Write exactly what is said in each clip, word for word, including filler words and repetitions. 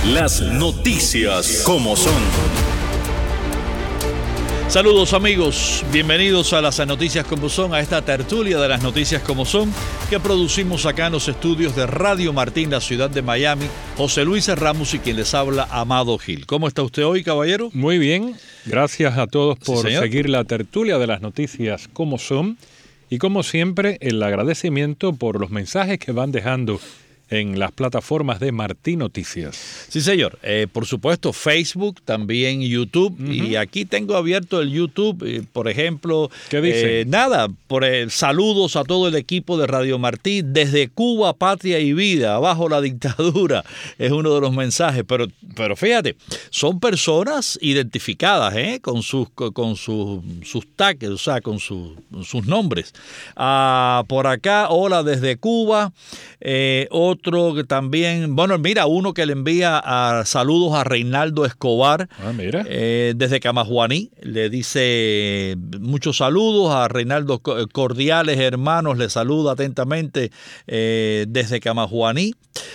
Las noticias como son. Saludos amigos, bienvenidos a las noticias como son, a esta tertulia de las noticias como son que producimos acá en los estudios de Radio Martín, la ciudad de Miami. José Luis Ramos y quien les habla, Amado Gil. ¿Cómo está usted hoy, caballero? Muy bien, gracias a todos por Sí, seguir la tertulia de las noticias como son. Y como siempre, el agradecimiento por los mensajes que van dejando en las plataformas de Martín Noticias. Sí, señor. Eh, por supuesto, Facebook, también YouTube. Uh-huh. Y aquí tengo abierto el YouTube, eh, por ejemplo. ¿Qué dice? Eh, nada, por eh, saludos a todo el equipo de Radio Martín. Desde Cuba, patria y vida, abajo la dictadura. Es uno de los mensajes. Pero, pero fíjate, son personas identificadas, ¿eh? Con sus, con sus, sus tags, o sea, con sus, sus nombres. Ah, por acá, hola desde Cuba. Eh, Otro que también, bueno, mira, uno que le envía a, saludos a Reinaldo Escobar. Ah, mira. Eh, desde Camajuaní, le dice muchos saludos a Reinaldo, cordiales hermanos, le saluda atentamente eh, desde Camajuaní.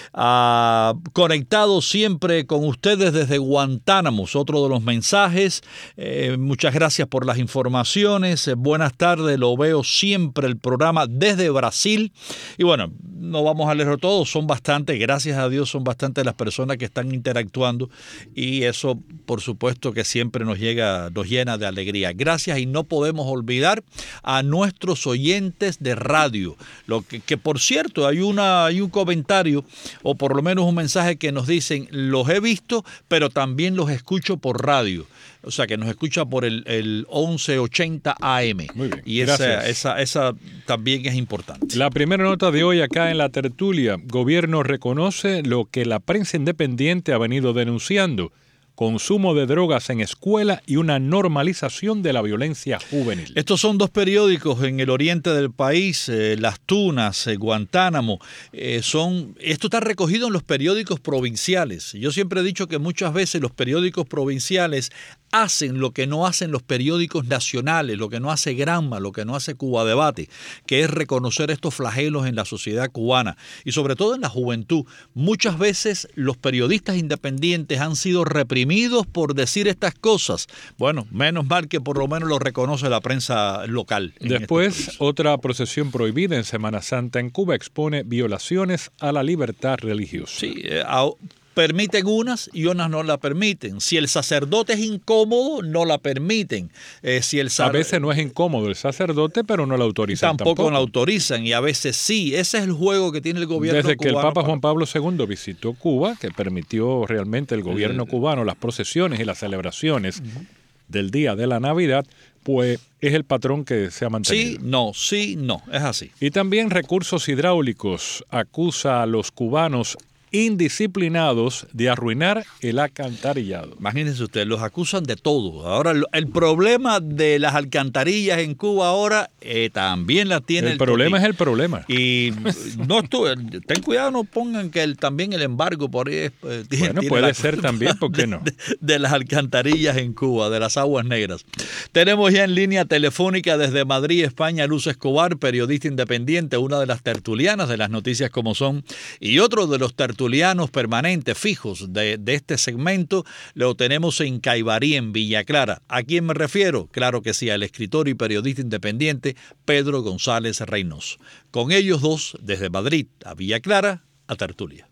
Ah, conectado siempre con ustedes desde Guantánamo, otro de los mensajes. Eh, muchas gracias por las informaciones. Eh, buenas tardes, lo veo siempre el programa desde Brasil. Y bueno, no vamos a leerlo todo, son bastantes, gracias a Dios son bastantes las personas que están interactuando y eso por supuesto que siempre nos llega, nos llena de alegría. Gracias, y no podemos olvidar a nuestros oyentes de radio, lo que, que por cierto hay una hay un comentario o por lo menos un mensaje que nos dicen: los he visto, pero también los escucho por radio. O sea, que nos escucha por el, el once ochenta A M. Muy bien, y esa, esa, esa también es importante. La primera nota de hoy acá en la tertulia: gobierno reconoce lo que la prensa independiente ha venido denunciando: consumo de drogas en escuela y una normalización de la violencia juvenil. Estos son dos periódicos en el oriente del país, eh, Las Tunas, eh, Guantánamo. Eh, son, esto está recogido en los periódicos provinciales. Yo siempre he dicho que muchas veces los periódicos provinciales hacen lo que no hacen los periódicos nacionales, lo que no hace Granma, lo que no hace Cuba Debate, que es reconocer estos flagelos en la sociedad cubana y sobre todo en la juventud. Muchas veces los periodistas independientes han sido reprimidos por decir estas cosas. Bueno, menos mal que por lo menos lo reconoce la prensa local. Después, este otra procesión prohibida en Semana Santa en Cuba expone violaciones a la libertad religiosa. Sí, eh, a, permiten unas y unas no la permiten. Si el sacerdote es incómodo, no la permiten. Eh, si el sar... A veces no es incómodo el sacerdote, pero no la autorizan tampoco. Tampoco la autorizan, y a veces sí. Ese es el juego que tiene el gobierno Desde cubano. que el Papa para... Juan Pablo segundo visitó Cuba, que permitió realmente el gobierno cubano las procesiones y las celebraciones uh-huh. del día de la Navidad, pues es el patrón que se ha mantenido. Sí, no, sí, no, es así. Y también Recursos Hidráulicos acusa a los cubanos indisciplinados de arruinar el alcantarillado. Imagínense ustedes, los acusan de todo. Ahora, el problema de las alcantarillas en Cuba ahora eh, también la tiene el El problema toti. es el problema. Y no estuve, ten cuidado, no pongan que el, también el embargo por ahí es, eh, bueno, tiene puede la ser también, ¿por qué no? De, de, de las alcantarillas en Cuba, de las aguas negras. Tenemos ya en línea telefónica desde Madrid, España, Luz Escobar, periodista independiente, una de las tertulianas de las noticias como son, y otro de los tertulianos permanentes, fijos de, de este segmento, lo tenemos en Caibarí, en Villa Clara. ¿A quién me refiero? Claro que sí, al escritor y periodista independiente Pedro González Reynoso. Con ellos dos, desde Madrid a Villa Clara, a tertulia.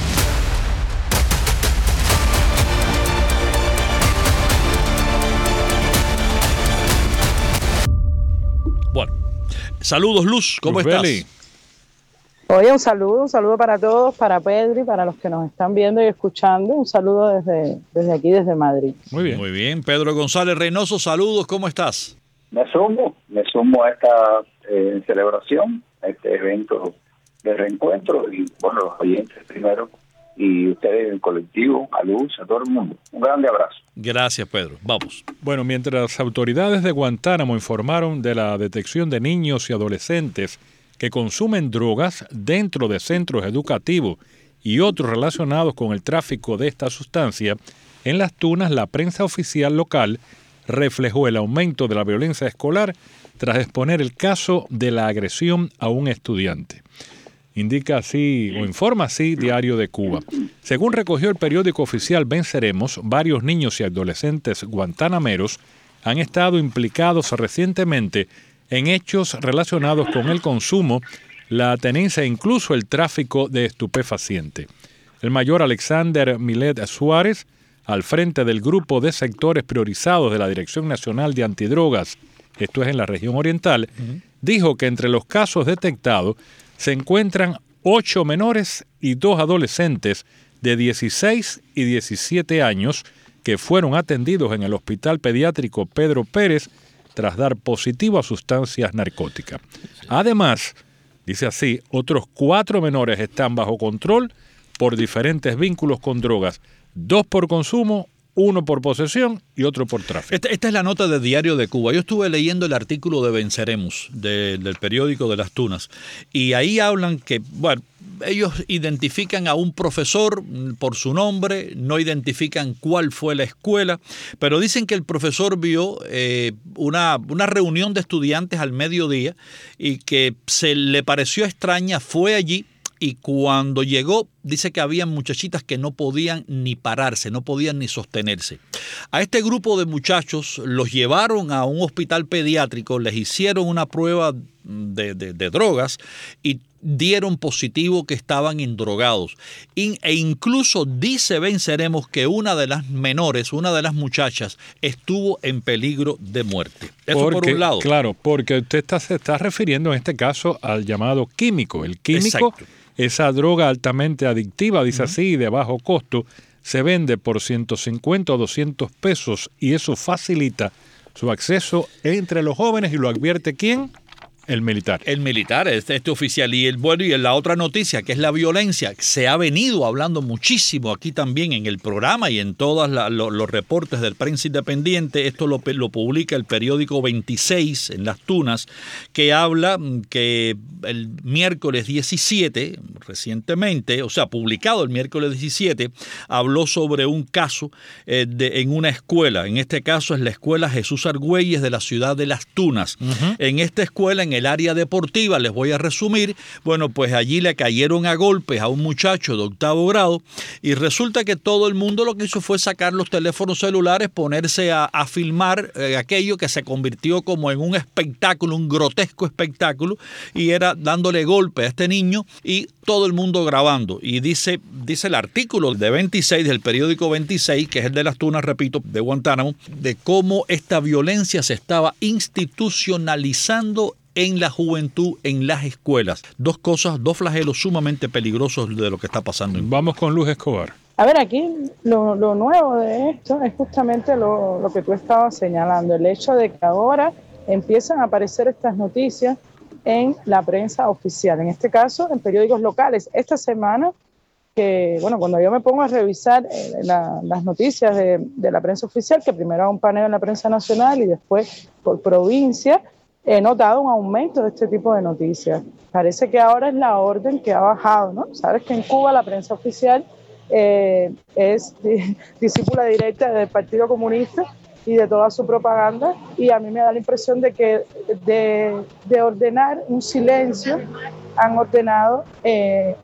Bueno, saludos Luz, ¿cómo Luz estás? Beli. Oye, un saludo, un saludo para todos, para Pedro y para los que nos están viendo y escuchando. Un saludo desde, desde aquí, desde Madrid. Muy bien. Muy bien, Pedro González Reynoso, saludos, ¿cómo estás? Me sumo, me sumo a esta eh, celebración, a este evento de reencuentro y, bueno, los oyentes primero y ustedes, el colectivo, a Luz, a todo el mundo. Un grande abrazo. Gracias, Pedro. Vamos. Bueno, mientras autoridades de Guantánamo informaron de la detección de niños y adolescentes que consumen drogas dentro de centros educativos y otros relacionados con el tráfico de esta sustancia, en Las Tunas la prensa oficial local reflejó el aumento de la violencia escolar tras exponer el caso de la agresión a un estudiante. Indica así o informa así Diario de Cuba. Según recogió el periódico oficial Venceremos, varios niños y adolescentes guantanameros han estado implicados recientemente en hechos relacionados con el consumo, la tenencia e incluso el tráfico de estupefaciente. El mayor Alexander Milet Suárez, al frente del grupo de sectores priorizados de la Dirección Nacional de Antidrogas, esto es en la región oriental, uh-huh. dijo que entre los casos detectados se encuentran ocho menores y dos adolescentes de dieciséis y diecisiete años que fueron atendidos en el Hospital Pediátrico Pedro Pérez tras dar positivo a sustancias narcóticas. Además, dice así, otros cuatro menores están bajo control por diferentes vínculos con drogas, dos por consumo, uno por posesión y otro por tráfico. Esta, esta es la nota de Diario de Cuba. Yo estuve leyendo el artículo de Venceremos, de, del periódico de Las Tunas, y ahí hablan que, bueno, ellos identifican a un profesor por su nombre, no identifican cuál fue la escuela, pero dicen que el profesor vio eh, una, una reunión de estudiantes al mediodía y que se le pareció extraña, fue allí. Y cuando llegó, dice que había muchachitas que no podían ni pararse, no podían ni sostenerse. A este grupo de muchachos los llevaron a un hospital pediátrico, les hicieron una prueba de, de, de drogas y dieron positivo que estaban endrogados. E incluso dice Venceremos que una de las menores, una de las muchachas, estuvo en peligro de muerte. Eso porque, por un lado. Claro, porque usted está, se está refiriendo en este caso al llamado químico. El químico, exacto. Esa droga altamente adictiva, dice uh-huh. así, de bajo costo, se vende por ciento cincuenta o doscientos pesos y eso facilita su acceso entre los jóvenes y lo advierte ¿quién? El militar. El militar, este, este oficial. Y el bueno, y la otra noticia, que es la violencia, se ha venido hablando muchísimo aquí también en el programa y en todos lo, los reportes del Prensa Independiente. Esto lo, lo publica el periódico veintiséis en Las Tunas, que habla que el miércoles diecisiete, recientemente, o sea, publicado el miércoles diecisiete, habló sobre un caso eh, de, en una escuela. En este caso es la escuela Jesús Argüelles de la ciudad de Las Tunas. Uh-huh. En esta escuela, en el área deportiva, les voy a resumir, bueno, pues allí le cayeron a golpes a un muchacho de octavo grado y resulta que todo el mundo lo que hizo fue sacar los teléfonos celulares, ponerse a, a filmar eh, aquello que se convirtió como en un espectáculo, un grotesco espectáculo, y era dándole golpe a este niño y todo el mundo grabando. Y dice, dice el artículo de veintiséis del periódico veintiséis, que es el de Las Tunas, repito, de Guantánamo, de cómo esta violencia se estaba institucionalizando en la juventud, en las escuelas. Dos cosas, dos flagelos sumamente peligrosos de lo que está pasando. Vamos con Luz Escobar. A ver, aquí lo, lo nuevo de esto es justamente lo, lo que tú estabas señalando, el hecho de que ahora empiezan a aparecer estas noticias en la prensa oficial, en este caso en periódicos locales. Esta semana, que bueno, cuando yo me pongo a revisar eh, la, las noticias de, de la prensa oficial, que primero hago un paneo en la prensa nacional y después por provincia, he notado un aumento de este tipo de noticias. Parece que ahora es la orden que ha bajado, ¿no? Sabes que en Cuba la prensa oficial eh, es discípula directa del Partido Comunista y de toda su propaganda, y a mí me da la impresión de que de, de ordenar un silencio han ordenado eh,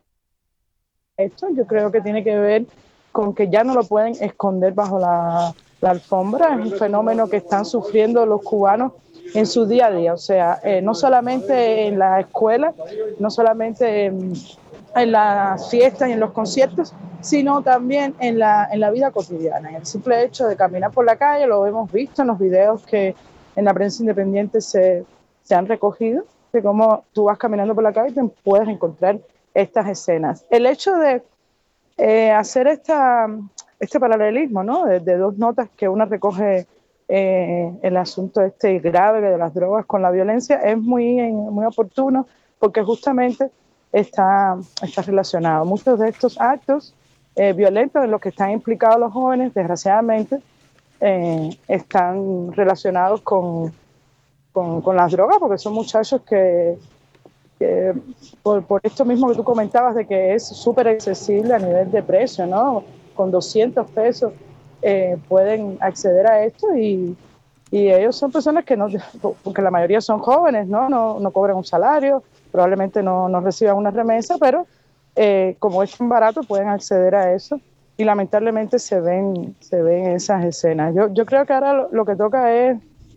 esto. Yo creo que tiene que ver con que ya no lo pueden esconder bajo la, la alfombra. Es un fenómeno que están sufriendo los cubanos en su día a día, o sea, eh, no solamente en la escuela, no solamente en, en las fiestas y en los conciertos, sino también en la, en la vida cotidiana. En el simple hecho de caminar por la calle, lo hemos visto en los videos que en la prensa independiente se, se han recogido, de cómo tú vas caminando por la calle y te puedes encontrar estas escenas. El hecho de eh, hacer esta, este paralelismo, ¿no? de, de dos notas que una recoge Eh, el asunto este grave de las drogas con la violencia es muy, muy oportuno porque justamente está, está relacionado. Muchos de estos actos eh, violentos en los que están implicados los jóvenes, desgraciadamente, eh, están relacionados con, con, con las drogas, porque son muchachos que, que por, por esto mismo que tú comentabas de que es súper accesible a nivel de precio, ¿no? Con doscientos pesos Eh, pueden acceder a esto y, y ellos son personas que no, porque la mayoría son jóvenes, ¿no? No, no cobran un salario, probablemente no, no reciban una remesa, pero eh, como es tan barato pueden acceder a eso y lamentablemente se ven, se ven esas escenas. Yo, yo creo que ahora lo, lo que toca es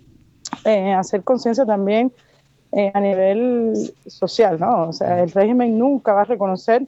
eh, hacer conciencia también eh, a nivel social, ¿no? O sea, el régimen nunca va a reconocer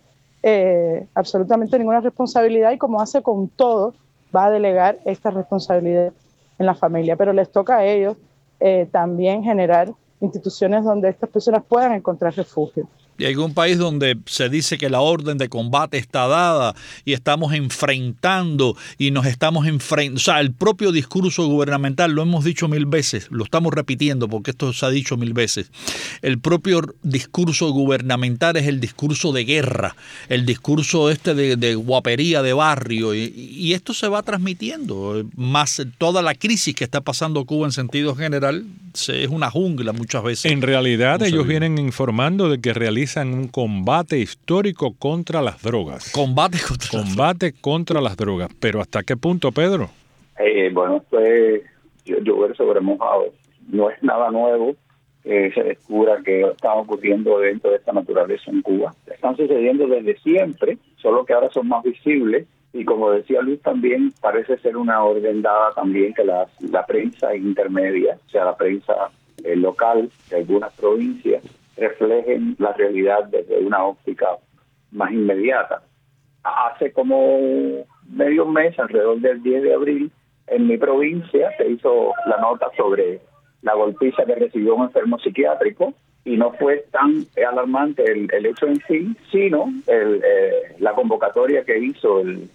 eh, absolutamente ninguna responsabilidad y como hace con todo, va a delegar esta responsabilidad en la familia, pero les toca a ellos eh, también generar instituciones donde estas personas puedan encontrar refugio. Y hay un país donde se dice que la orden de combate está dada y estamos enfrentando y nos estamos enfrentando. O sea, el propio discurso gubernamental, lo hemos dicho mil veces, lo estamos repitiendo porque esto se ha dicho mil veces. El propio discurso gubernamental es el discurso de guerra, el discurso este de, de guapería de barrio. Y, y esto se va transmitiendo. Más toda la crisis que está pasando Cuba en sentido general, se, es una jungla muchas veces. En realidad, no ellos vienen informando de que realizan un combate histórico contra las drogas. Combate contra Combate las contra las drogas. Pero ¿hasta qué punto, Pedro? Eh, bueno, pues yo, yo ver sobre mojado. No es nada nuevo que se descubra que está ocurriendo dentro de esta naturaleza en Cuba. Están sucediendo desde siempre, solo que ahora son más visibles. Y como decía Luis, también parece ser una orden dada también que la, la prensa intermedia, o sea, la prensa eh, local de algunas provincias, reflejen la realidad desde una óptica más inmediata. Hace como medio mes, alrededor del diez de abril, en mi provincia se hizo la nota sobre la golpiza que recibió un enfermo psiquiátrico y no fue tan alarmante el, el hecho en sí, sino el, eh, la convocatoria que hizo el,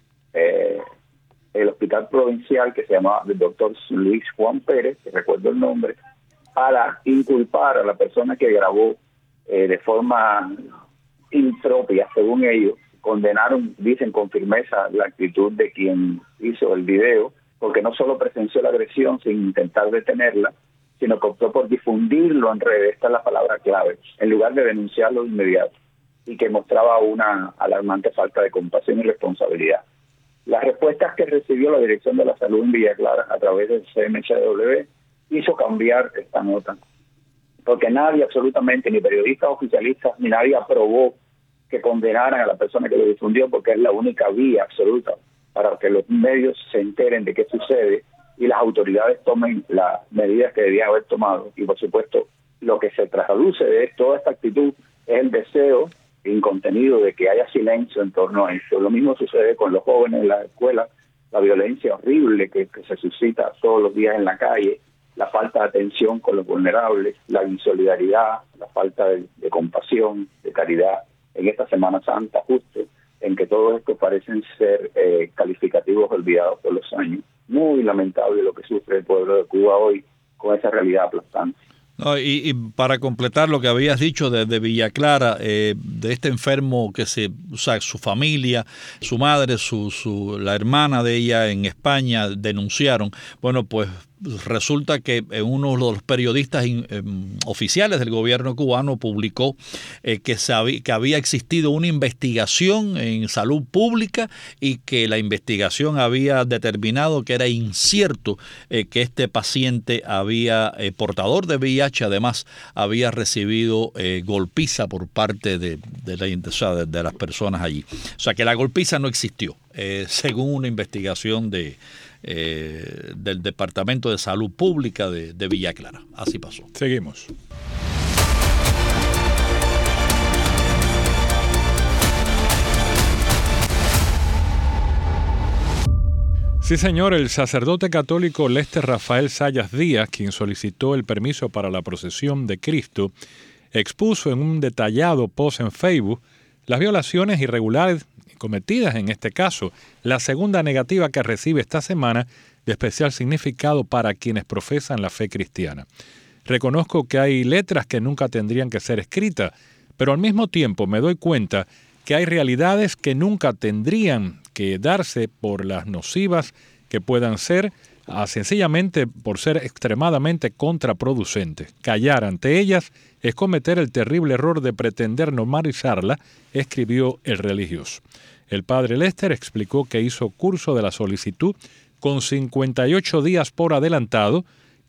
eh, el hospital provincial que se llamaba el doctor Luis Juan Pérez, que recuerdo el nombre, para inculpar a la persona que grabó eh, de forma impropia, según ellos. Condenaron, dicen con firmeza, la actitud de quien hizo el video, porque no solo presenció la agresión sin intentar detenerla, sino que optó por difundirlo en redes, esta es la palabra clave, en lugar de denunciarlo de inmediato, y que mostraba una alarmante falta de compasión y responsabilidad. Las respuestas que recibió la Dirección de la Salud en Villa Clara a través del C M H W hizo cambiar esta nota, porque nadie absolutamente, ni periodistas oficialistas, ni nadie aprobó que condenaran a la persona que lo difundió, porque es la única vía absoluta para que los medios se enteren de qué sucede y las autoridades tomen las medidas que debían haber tomado. Y por supuesto, lo que se traduce de toda esta actitud es el deseo incontenido de que haya silencio en torno a esto. Lo mismo sucede con los jóvenes en las escuelas, la violencia horrible que, que se suscita todos los días en la calle, la falta de atención con los vulnerables, la insolidaridad, la falta de, de compasión, de caridad en esta Semana Santa, justo en que todos estos parecen ser eh, calificativos olvidados por los años. Muy lamentable lo que sufre el pueblo de Cuba hoy con esa realidad aplastante. No, y, y para completar lo que habías dicho de, de Villa Clara, eh, de este enfermo que se, o sea, su familia, su madre, su, su, la hermana de ella en España denunciaron. Bueno, pues resulta que uno de los periodistas in, eh, oficiales del gobierno cubano publicó eh, que, se había, que había existido una investigación en salud pública y que la investigación había determinado que era incierto eh, que este paciente había, eh, portador de V I H, además había recibido eh, golpiza por parte de, de, la, o sea, de, de las personas allí. O sea que la golpiza no existió, eh, según una investigación de Eh, del Departamento de Salud Pública de, de Villa Clara. Así pasó. Seguimos. Sí, señor, el sacerdote católico Lester Rafael Sayas Díaz, quien solicitó el permiso para la procesión de Cristo, expuso en un detallado post en Facebook las violaciones irregulares cometidas en este caso, la segunda negativa que recibe esta semana de especial significado para quienes profesan la fe cristiana. Reconozco que hay letras que nunca tendrían que ser escritas, pero al mismo tiempo me doy cuenta que hay realidades que nunca tendrían que darse por las nocivas que puedan ser, a sencillamente por ser extremadamente contraproducentes. Callar ante ellas es cometer el terrible error de pretender normalizarla, escribió el religioso. El padre Lester explicó que hizo curso de la solicitud con cincuenta y ocho días por adelantado,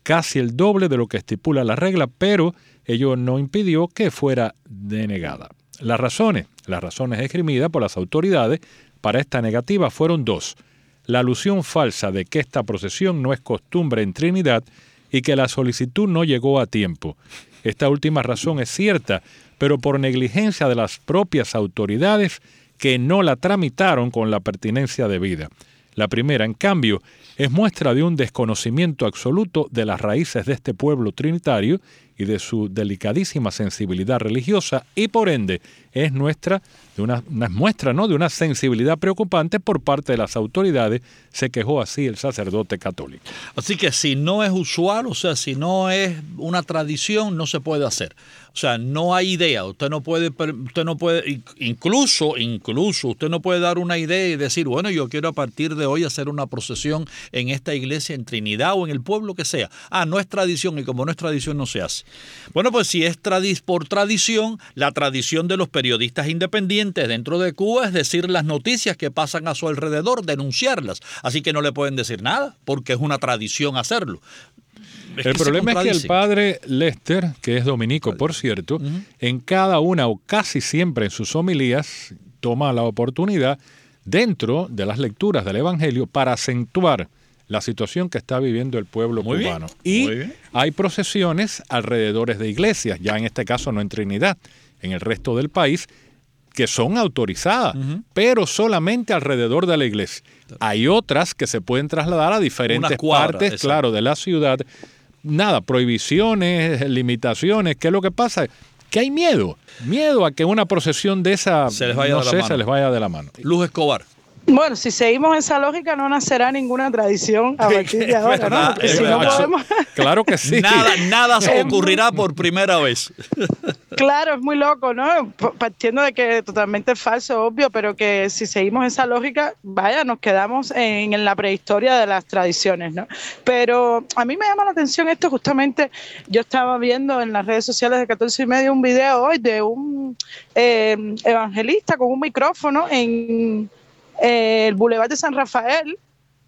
casi el doble de lo que estipula la regla, pero ello no impidió que fuera denegada. Las razones, las razones esgrimidas por las autoridades para esta negativa fueron dos. La alusión falsa de que esta procesión no es costumbre en Trinidad y que la solicitud no llegó a tiempo. Esta última razón es cierta, pero por negligencia de las propias autoridades que no la tramitaron con la pertinencia debida. La primera, en cambio, es muestra de un desconocimiento absoluto de las raíces de este pueblo trinitario y de su delicadísima sensibilidad religiosa y por ende es nuestra de una, una muestra, ¿no?, de una sensibilidad preocupante por parte de las autoridades, se quejó así el sacerdote católico. Así que si no es usual, o sea, si no es una tradición, no se puede hacer. O sea, no hay idea. Usted no puede, usted no puede, incluso, incluso, usted no puede dar una idea y decir, bueno, yo quiero a partir de hoy hacer una procesión en esta iglesia, en Trinidad o en el pueblo que sea. Ah, no es tradición y como no es tradición no se hace. Bueno, pues si es tradi- por tradición, la tradición de los periodistas independientes dentro de Cuba es decir las noticias que pasan a su alrededor, denunciarlas. Así que no le pueden decir nada porque es una tradición hacerlo. Es el que problema es que el padre Lester, que es dominico, por cierto, uh-huh. en cada una o casi siempre en sus homilías toma la oportunidad dentro de las lecturas del Evangelio para acentuar la situación que está viviendo el pueblo muy cubano. Bien, y bien. Hay procesiones alrededor de iglesias, ya en este caso no en Trinidad, en el resto del país, que son autorizadas, uh-huh. pero solamente alrededor de la iglesia. Hay otras que se pueden trasladar a diferentes cuadra, partes, exacto. claro, de la ciudad. Nada, prohibiciones, limitaciones. ¿Qué es lo que pasa? Que hay miedo. Miedo a que una procesión de esa, se les vaya, no de, la sé, mano. Se les vaya de la mano. Luz Escobar. Bueno, si seguimos esa lógica no nacerá ninguna tradición a partir de ahora, ¿no? Porque si no podemos... Claro que sí. Nada, nada se ocurrirá por primera vez. Claro, es muy loco, ¿no? Partiendo de que totalmente es falso, obvio, pero que si seguimos esa lógica, vaya, nos quedamos en, en la prehistoria de las tradiciones, ¿no? Pero a mí me llama la atención esto justamente, yo estaba viendo en las redes sociales de catorce y medio un video hoy de un eh, evangelista con un micrófono en... el Boulevard de San Rafael,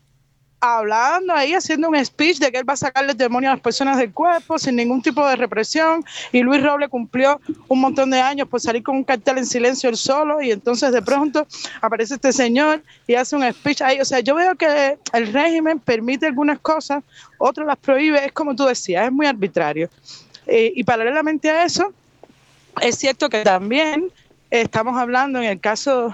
hablando ahí, haciendo un speech de que él va a sacarle el demonio a las personas del cuerpo sin ningún tipo de represión, y Luis Robles cumplió un montón de años por salir con un cartel en silencio él solo, y entonces de pronto aparece este señor y hace un speech ahí. O sea, yo veo que el régimen permite algunas cosas, otras las prohíbe, es como tú decías, es muy arbitrario. Eh, y paralelamente a eso, es cierto que también estamos hablando en el caso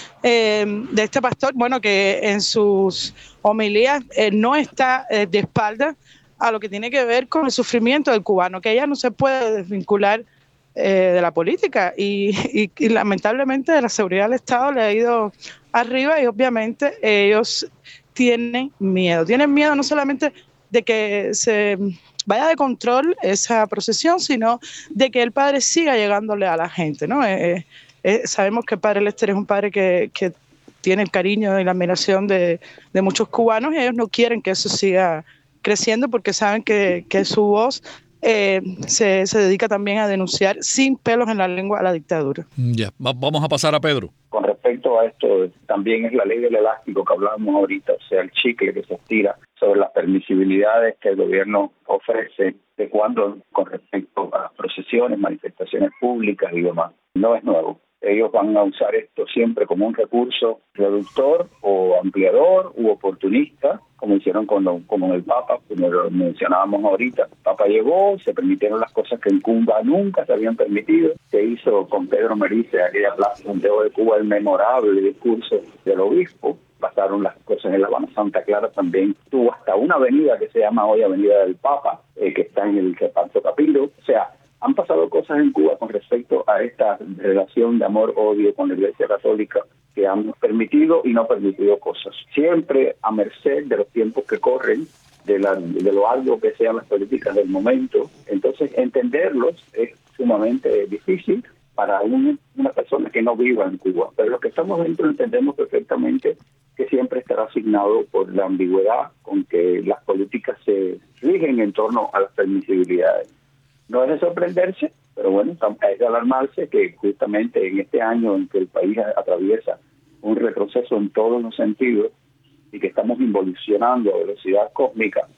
eh, de este pastor, bueno, que en sus homilías eh, no está eh, de espalda a lo que tiene que ver con el sufrimiento del cubano, que ella no se puede desvincular eh, de la política y, y, y lamentablemente de la seguridad del Estado le ha ido arriba y obviamente ellos tienen miedo, tienen miedo no solamente de que se vaya de control esa procesión, sino de que el padre siga llegándole a la gente, ¿no? Eh, eh, sabemos que el padre Lester es un padre que, que tiene el cariño y la admiración de, de muchos cubanos y ellos no quieren que eso siga creciendo porque saben que, que su voz eh, se, se dedica también a denunciar sin pelos en la lengua a la dictadura. Ya, vamos a pasar a Pedro. Con respecto a esto, también es la ley del elástico que hablábamos ahorita, o sea, el chicle que se estira sobre las permisibilidades que el gobierno ofrece de cuando con respecto a procesiones, manifestaciones públicas y demás. No es nuevo. Ellos van a usar esto siempre como un recurso reductor o ampliador u oportunista, como hicieron con, lo, con el Papa, como lo mencionábamos ahorita. El Papa llegó, se permitieron las cosas que en Cuba nunca se habían permitido. Se hizo con Pedro Merice, aquella plaza Santiago de Cuba, el memorable discurso del obispo. Pasaron las cosas en La Habana. Santa Clara también tuvo hasta una avenida que se llama hoy Avenida del Papa, eh, que está en el Reparto Capilo. O sea, han pasado cosas en Cuba con respecto a esta relación de amor-odio con la Iglesia Católica que han permitido y no permitido cosas. Siempre a merced de los tiempos que corren, de, la, de lo algo que sean las políticas del momento. Entonces, entenderlos es sumamente difícil para un, una persona que no viva en Cuba. Pero los que estamos dentro entendemos perfectamente que siempre estará asignado por la ambigüedad con que las políticas se rigen en torno a las permisibilidades. No es de sorprenderse, pero bueno, es de alarmarse que justamente en este año en que el país atraviesa un retroceso en todos los sentidos y que estamos involucionando a velocidad cósmica,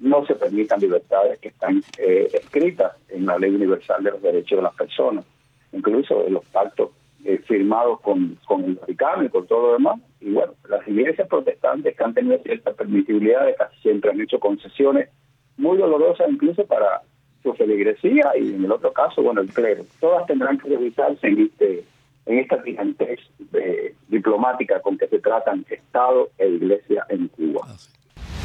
no se permitan libertades que están eh, escritas en la Ley Universal de los Derechos de las Personas, incluso en los pactos eh, firmados con, con el Vaticano y con todo lo demás. Y bueno, las iglesias protestantes que han tenido cierta permisibilidad, casi siempre han hecho concesiones muy dolorosas incluso para su feligresía, y en el otro caso, bueno, el clero. Todas tendrán que revisarse en este en esta gigantez eh, diplomática con que se tratan Estado e Iglesia en Cuba. Ah, sí.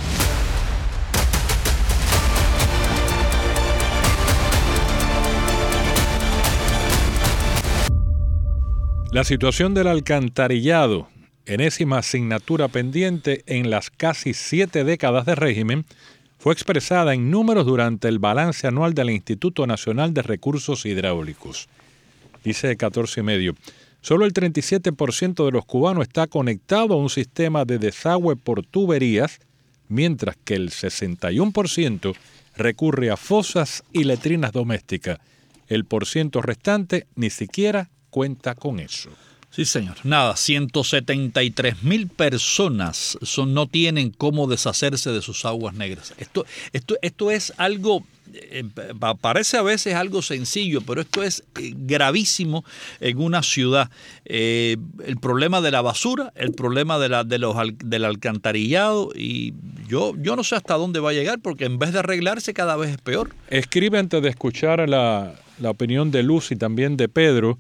La situación del alcantarillado, enésima asignatura pendiente en las casi siete décadas de régimen, fue expresada en números durante el balance anual del Instituto Nacional de Recursos Hidráulicos. Dice catorce y medio. Solo el treinta y siete por ciento de los cubanos está conectado a un sistema de desagüe por tuberías, mientras que el sesenta y uno por ciento recurre a fosas y letrinas domésticas. El porciento restante ni siquiera cuenta con eso. Sí, señor. Nada, ciento setenta y tres mil personas son, no tienen cómo deshacerse de sus aguas negras. Esto, esto, esto es algo, eh, parece a veces algo sencillo, pero esto es eh, gravísimo en una ciudad. Eh, el problema de la basura, el problema de la, de los, del alcantarillado, y yo, yo no sé hasta dónde va a llegar, porque en vez de arreglarse cada vez es peor. Escribe antes de escuchar la, la opinión de Luz y también de Pedro,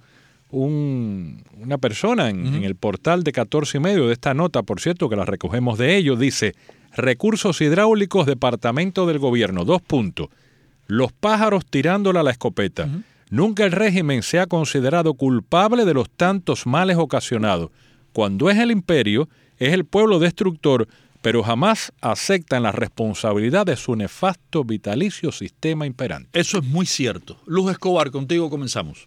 Un, una persona en, uh-huh. en el portal de catorce y medio de esta nota, por cierto, que la recogemos de ellos, dice: Recursos hidráulicos, Departamento del Gobierno, dos puntos. Los pájaros tirándola a la escopeta. Uh-huh. Nunca el régimen se ha considerado culpable de los tantos males ocasionados. Cuando es el imperio, es el pueblo destructor, pero jamás aceptan la responsabilidad de su nefasto vitalicio sistema imperante. Eso es muy cierto. Luz Escobar, contigo comenzamos.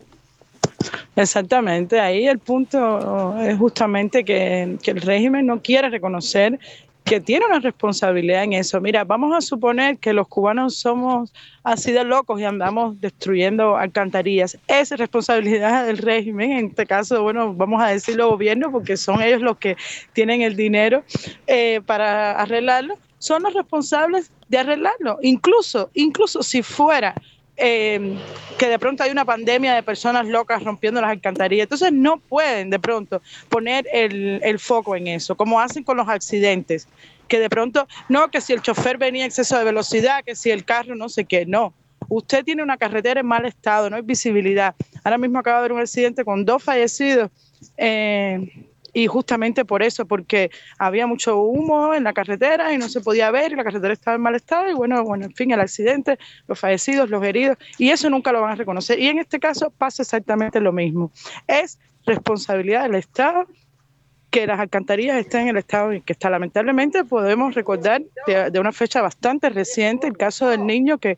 Exactamente, ahí el punto es justamente que, que el régimen no quiere reconocer que tiene una responsabilidad en eso. Mira, vamos a suponer que los cubanos somos así de locos y andamos destruyendo alcantarillas. Esa es responsabilidad del régimen, en este caso, bueno, vamos a decirlo gobierno, porque son ellos los que tienen el dinero eh, para arreglarlo, son los responsables de arreglarlo. Incluso, incluso si fuera Eh, que de pronto hay una pandemia de personas locas rompiendo las alcantarillas, entonces no pueden de pronto poner el, el foco en eso, como hacen con los accidentes, que de pronto, no, que si el chofer venía a exceso de velocidad, que si el carro no sé qué, no. Usted tiene una carretera en mal estado, no hay visibilidad. Ahora mismo acaba de haber un accidente con dos fallecidos, eh, y justamente por eso, porque había mucho humo en la carretera y no se podía ver, y la carretera estaba en mal estado, y bueno, bueno, en fin, el accidente, los fallecidos, los heridos, y eso nunca lo van a reconocer. Y en este caso pasa exactamente lo mismo. Es responsabilidad del Estado que las alcantarillas estén en el estado en que está. Lamentablemente podemos recordar de, de una fecha bastante reciente el caso del niño que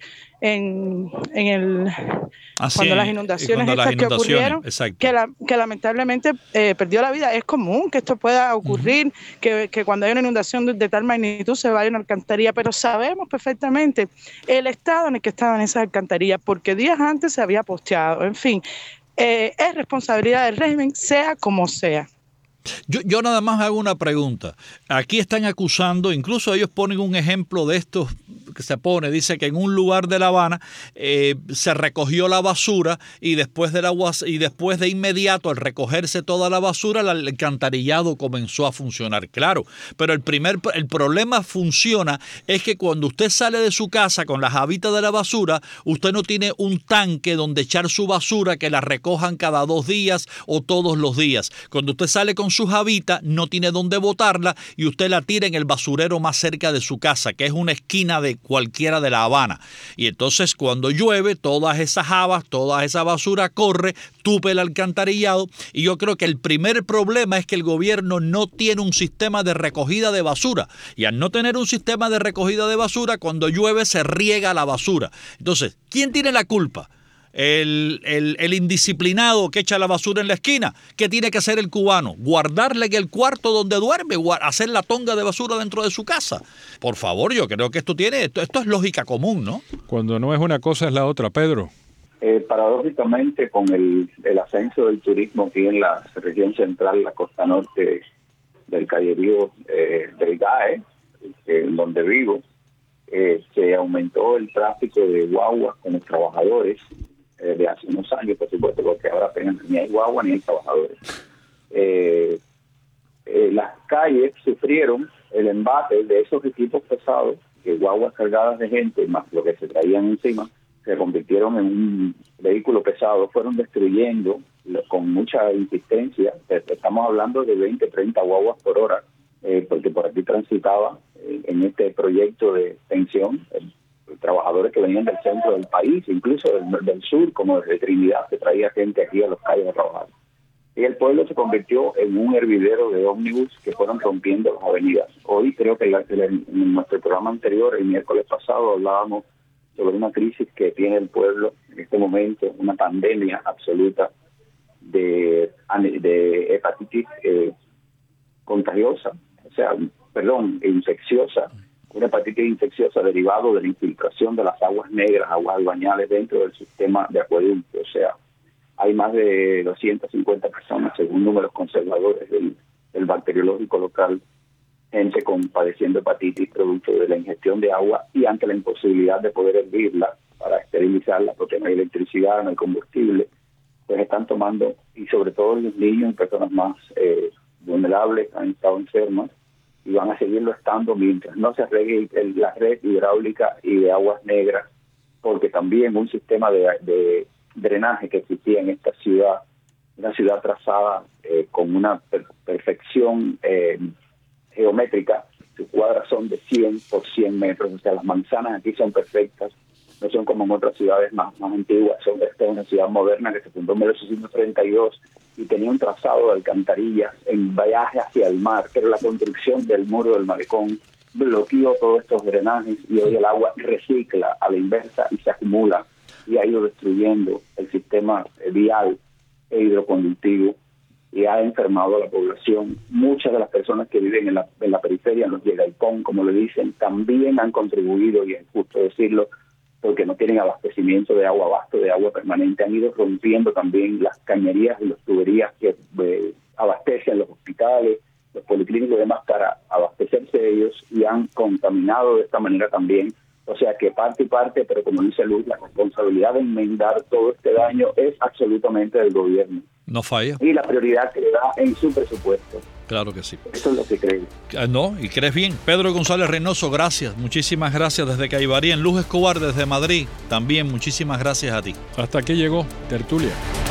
en, en el Así cuando las inundaciones cuando estas las inundaciones, que ocurrieron, exacto. que, la, que lamentablemente eh, perdió la vida. Es común que esto pueda ocurrir, uh-huh. que, que cuando hay una inundación de, de tal magnitud se vaya a una alcantarilla, pero sabemos perfectamente el estado en el que estaban esas alcantarillas, porque días antes se había posteado. En fin, eh, es responsabilidad del régimen, sea como sea. Yo, yo nada más hago una pregunta. Aquí están acusando, incluso ellos ponen un ejemplo de estos que se pone, dice que en un lugar de La Habana eh, se recogió la basura y después de la, y después de inmediato al recogerse toda la basura el alcantarillado comenzó a funcionar. Claro, pero el primer el problema funciona es que cuando usted sale de su casa con las habitas de la basura, usted no tiene un tanque donde echar su basura que la recojan cada dos días o todos los días. Cuando usted sale con sus habitas, no tiene dónde botarla y usted la tira en el basurero más cerca de su casa, que es una esquina de cualquiera de La Habana. Y entonces cuando llueve, todas esas habas, toda esa basura corre, tupe el alcantarillado. Y yo creo que el primer problema es que el gobierno no tiene un sistema de recogida de basura. Y al no tener un sistema de recogida de basura, cuando llueve se riega la basura. Entonces, ¿quién tiene la culpa? El, el, el indisciplinado que echa la basura en la esquina. ¿Qué tiene que hacer el cubano? Guardarle en el cuarto donde duerme, hacer la tonga de basura dentro de su casa. Por favor, yo creo que esto tiene esto, esto es lógica común, ¿no? Cuando no es una cosa es la otra, Pedro. Eh, paradójicamente, con el, el ascenso del turismo aquí en la región central, la costa norte del Cayerío, eh, del G A E, eh, donde vivo, eh, se aumentó el tráfico de guaguas con los trabajadores eh, de hace unos años, por supuesto, porque ahora apenas ni hay guagua ni hay trabajadores. Eh, eh, las calles sufrieron el embate de esos equipos pesados, que guaguas cargadas de gente, más lo que se traían encima, se convirtieron en un vehículo pesado, fueron destruyendo con mucha insistencia. Estamos hablando de veinte, treinta guaguas por hora, eh, porque por aquí transitaba eh, en este proyecto de pensión eh, trabajadores que venían del centro del país, incluso del, del sur, como de Trinidad, que traía gente aquí a los calles a trabajar. Y el pueblo se convirtió en un hervidero de ómnibus que fueron rompiendo las avenidas. Hoy creo que en nuestro programa anterior, el miércoles pasado, hablábamos sobre una crisis que tiene el pueblo en este momento, una pandemia absoluta de, de hepatitis eh, contagiosa, o sea, perdón, infecciosa, una hepatitis infecciosa derivado de la infiltración de las aguas negras, aguas albañales dentro del sistema de acueducto. O sea, hay más de doscientas cincuenta personas, según números conservadores del, del bacteriológico local, gente con padeciendo hepatitis producto de la ingestión de agua y ante la imposibilidad de poder hervirla para esterilizarla, porque no hay electricidad, no hay combustible, pues están tomando, y sobre todo los niños y personas más eh, vulnerables han estado enfermas y van a seguirlo estando mientras no se arregle el, la red hidráulica y de aguas negras, porque también un sistema de, de drenaje que existía en esta ciudad, una ciudad trazada eh, con una per- perfección eh, geométrica, sus cuadras son de cien por cien metros, o sea, las manzanas aquí son perfectas, no son como en otras ciudades más, más antiguas. Son, esta es una ciudad moderna que se fundó en mil ochocientos treinta y dos y tenía un trazado de alcantarillas en viaje hacia el mar, pero la construcción del muro del malecón bloqueó todos estos drenajes y hoy el agua recicla a la inversa y se acumula y ha ido destruyendo el sistema vial e hidroconductivo y ha enfermado a la población. Muchas de las personas que viven en la, en la periferia, en los Yegaipón, como le dicen, también han contribuido, y es justo decirlo, porque no tienen abastecimiento de agua, abasto de agua permanente. Han ido rompiendo también las cañerías y las tuberías que eh, abastecen los hospitales, los policlínicos y demás para abastecerse de ellos, y han contaminado de esta manera también. O sea que parte y parte, pero como dice Luz, la responsabilidad de enmendar todo este daño es absolutamente del gobierno. No falla. Y la prioridad que le da en su presupuesto. Claro que sí. Eso es lo que creo. No, y crees bien. Pedro González Reynoso, gracias. Muchísimas gracias desde Caibarí. En Luz Escobar, desde Madrid, también muchísimas gracias a ti. Hasta aquí llegó Tertulia.